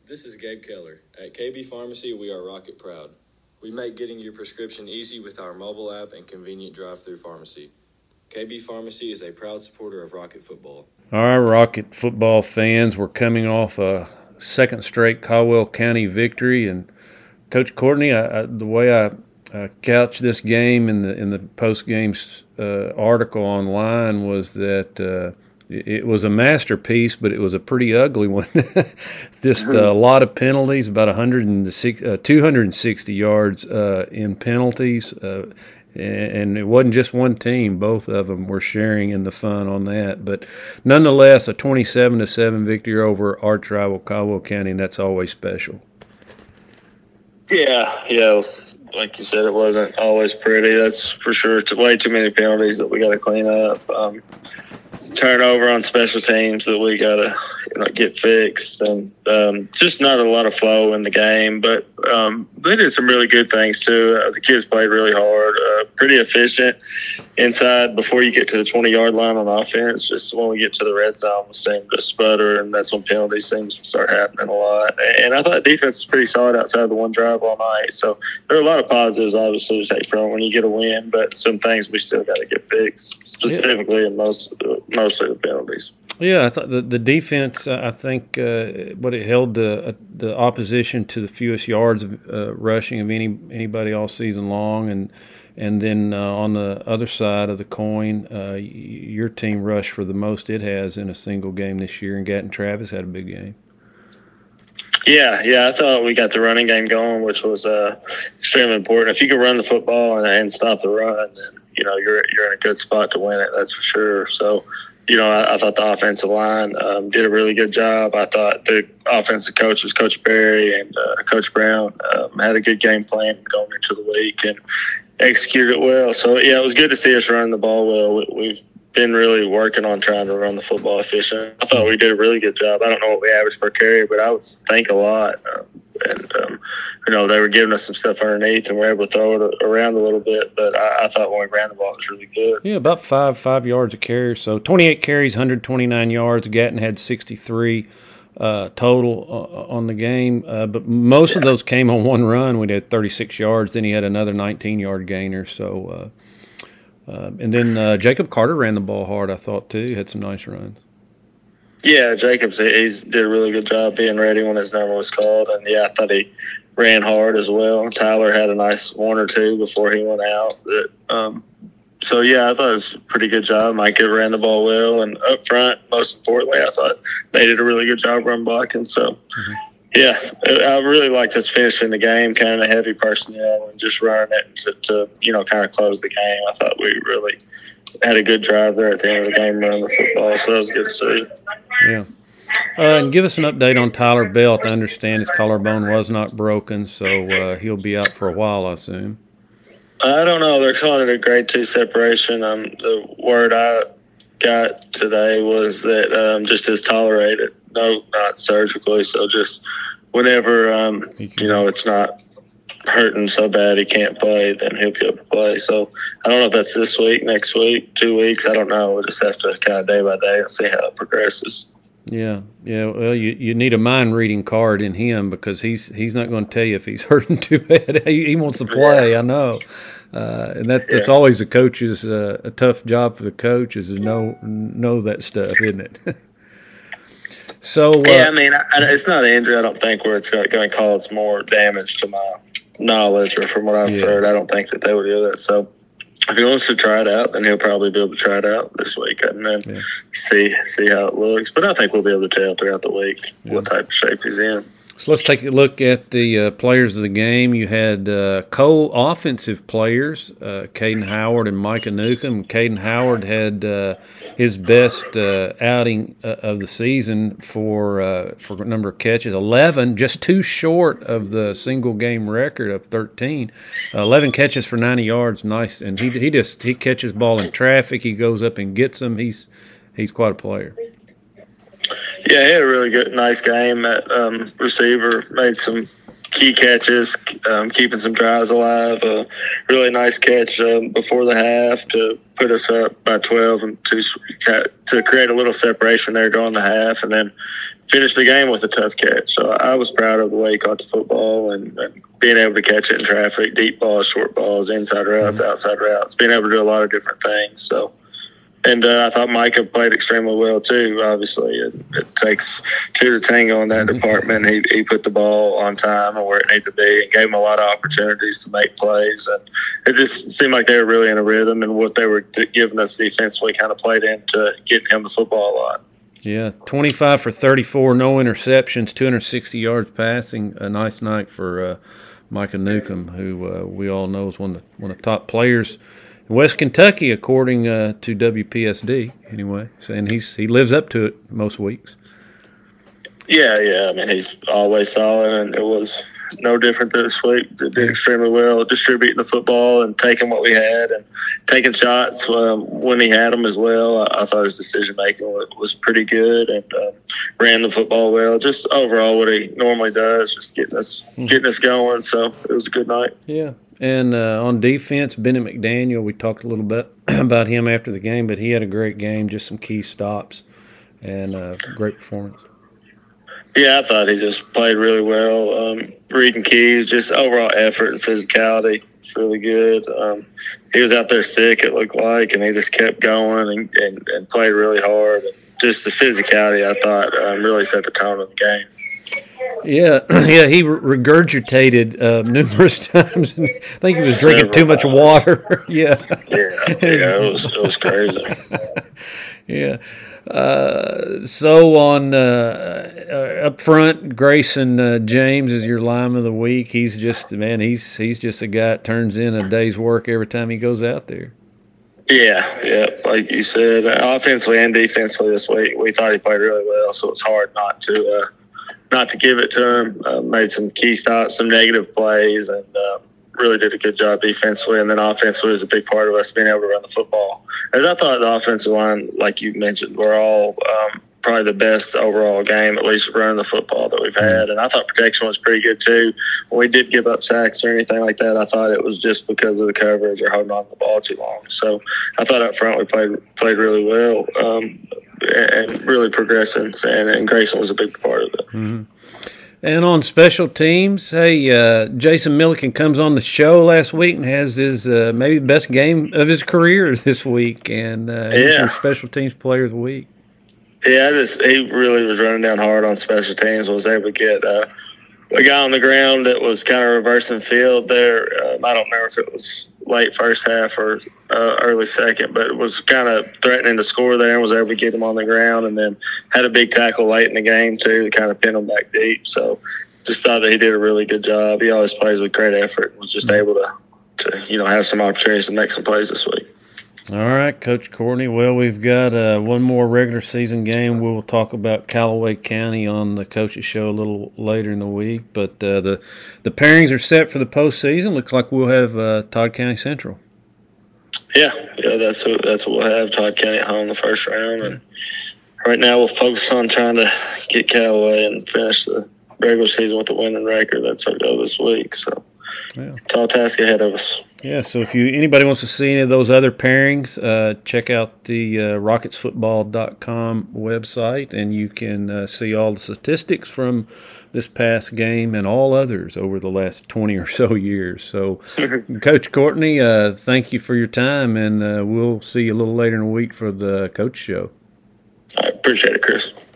This is Gabe Keller. At KB Pharmacy, we are Rocket proud. We make getting your prescription easy with our mobile app and convenient drive-through pharmacy. KB Pharmacy is a proud supporter of Rocket football. All right, Rocket football fans, we're coming off a second straight Caldwell County victory, and Coach Courtney, the way I couched this game in the post-game article online was that it was a masterpiece, but it was a pretty ugly one. Just a lot of penalties, about 260 yards in penalties, and it wasn't just one team. Both of them were sharing in the fun on that. But nonetheless, a 27-7 victory over arch rival Caldwell County, and that's always special. Yeah. Like you said, it wasn't always pretty. That's for sure. It's way too many penalties that we got to clean up. Turnover on special teams that we got to get fixed, and just not a lot of flow in the game. But they did some really good things too. The kids played really hard, pretty efficient inside before you get to the 20-yard line on offense. Just when we get to the red zone, we seem to sputter, and that's when penalties seem to start happening a lot. And I thought defense was pretty solid outside of the one drive all night. So there are a lot of positives, obviously, to take from when you get a win, but some things we still got to get fixed, specifically in mostly the penalties. Yeah, I thought the defense, I think, what it held the opposition to the fewest yards rushing of anybody all season long, and then on the other side of the coin, your team rushed for the most it has in a single game this year, and Gatton Travis had a big game. Yeah, I thought we got the running game going, which was extremely important. If you can run the football and stop the run, then you're in a good spot to win it. That's for sure. So. I thought the offensive line did a really good job. I thought the offensive coaches, Coach Berry and Coach Brown, had a good game plan going into the week and executed it well. So, it was good to see us running the ball well. We've been really working on trying to run the football efficient. I thought we did a really good job. I don't know what we averaged per carry, but I would think a lot. They were giving us some stuff underneath, and we were able to throw it around a little bit. But I thought when we ran the ball, it was really good. Yeah, about five yards a carry. So 28 carries, 129 yards. Gatton had 63 total on the game. But most of those came on one run. We did 36 yards. Then he had another 19-yard gainer. So, and then Jacob Carter ran the ball hard, I thought, too. He had some nice runs. Yeah, Jacobs, he did a really good job being ready when his number was called. And, I thought he ran hard as well. Tyler had a nice one or two before he went out. So, I thought it was a pretty good job. Mike ran the ball well. And up front, most importantly, I thought they did a really good job run blocking. So, I really liked us finishing the game, kind of heavy personnel, and just running it to kind of close the game. I thought we really had a good drive there at the end of the game running the football, so that was good to see. Yeah. And give us an update on Tyler Belt. I understand his collarbone was not broken, so he'll be out for a while, I assume. I don't know. They're calling it a grade 2 separation. The word I got today was that just is tolerated. No, not surgically. So just whenever, it's not hurting so bad he can't play, then he'll be able to play. So I don't know if that's this week, next week, 2 weeks. I don't know. We'll just have to kind of day by day and see how it progresses. Yeah. Well, you need a mind reading card in him because he's not going to tell you if he's hurting too bad. He wants to play. I know, and that's always a coach's a tough job for the coach is to know that stuff, isn't it? So it's not an injury. I don't think where it's going to cause more damage to my knowledge or from what I've heard. I don't think that they would do that. So if he wants to try it out, then he'll probably be able to try it out this week and then see how it looks. But I think we'll be able to tell throughout the week what type of shape he's in. So let's take a look at the players of the game. You had co-offensive players, Caden Howard and Micah Newcomb. Caden Howard had his best outing of the season for a number of catches, 11, just too short of the single-game record of 13. 11 catches for 90 yards, nice. And he catches ball in traffic. He goes up and gets them. He's quite a player. Yeah, he had a really nice game at receiver. Made some key catches, keeping some drives alive. A really nice catch before the half to put us up by 12 and to create a little separation there during the half, and then finish the game with a tough catch. So I was proud of the way he caught the football and being able to catch it in traffic, deep balls, short balls, inside routes, outside routes, being able to do a lot of different things. So. And I thought Micah played extremely well too. Obviously, it takes two to tango in that department. He put the ball on time and where it needed to be, and gave him a lot of opportunities to make plays. And it just seemed like they were really in a rhythm, and what they were giving us defensively kind of played into getting him the football a lot. Yeah, 25 for 34, no interceptions, 260 yards passing. A nice night for Micah Newcomb, who we all know is one of the top players in West Kentucky, according to WPSD, anyway. So, and he lives up to it most weeks. Yeah. I mean, he's always solid, and it was no different this week. Did extremely well distributing the football and taking what we had and taking shots when he had them as well. I thought his decision making was pretty good, and ran the football well. Just overall what he normally does, just getting us going. So it was a good night. Yeah. And on defense, Bennett McDaniel, we talked a little bit about him after the game, but he had a great game, just some key stops and great performance. Yeah, I thought he just played really well. Reading keys, just overall effort and physicality was really good. He was out there sick, it looked like, and he just kept going and played really hard. Just the physicality, I thought, really set the tone of the game. Yeah, he regurgitated numerous times. I think he was drinking too much water. Yeah, it was crazy. Yeah. So on up front, Grayson James is your lineman of the week. He's just he's just a guy that turns in a day's work every time he goes out there. Yeah, like you said, offensively and defensively this week, we thought he played really well. So it's hard not to give it to him. Made some key stops, some negative plays, and really did a good job defensively. And then offensively was a big part of us being able to run the football. As I thought the offensive line, like you mentioned, we're all probably the best overall game, at least running the football that we've had. And I thought protection was pretty good too. When we did give up sacks or anything like that, I thought it was just because of the coverage or holding on to the ball too long. So I thought up front we played really well and really progressing, and Grayson was a big part of it. Mm-hmm. And on special teams, hey, Jason Milliken comes on the show last week and has his maybe the best game of his career this week, and he's your special teams player of the week. Yeah, he really was running down hard on special teams. Was able to get a guy on the ground that was kind of reversing field there. I don't remember if it was late first half or early second, but it was kind of threatening to score there and was able to get him on the ground, and then had a big tackle late in the game too to kind of pin him back deep. So just thought that he did a really good job. He always plays with great effort and was just able to have some opportunities to make some plays this week. All right, Coach Courtney. Well, we've got one more regular season game. We'll talk about Callaway County on the Coaches Show a little later in the week. But the pairings are set for the postseason. Looks like we'll have Todd County Central. Yeah, that's what we'll have. Todd County at home the first round, and right now we'll focus on trying to get Callaway and finish the regular season with the winning record. That's our goal this week. So, tall task ahead of us. Yeah, so if anybody wants to see any of those other pairings, check out the rocketsfootball.com website, and you can see all the statistics from this past game and all others over the last 20 or so years. So, Coach Courtney, thank you for your time, and we'll see you a little later in the week for the Coach Show. I appreciate it, Chris.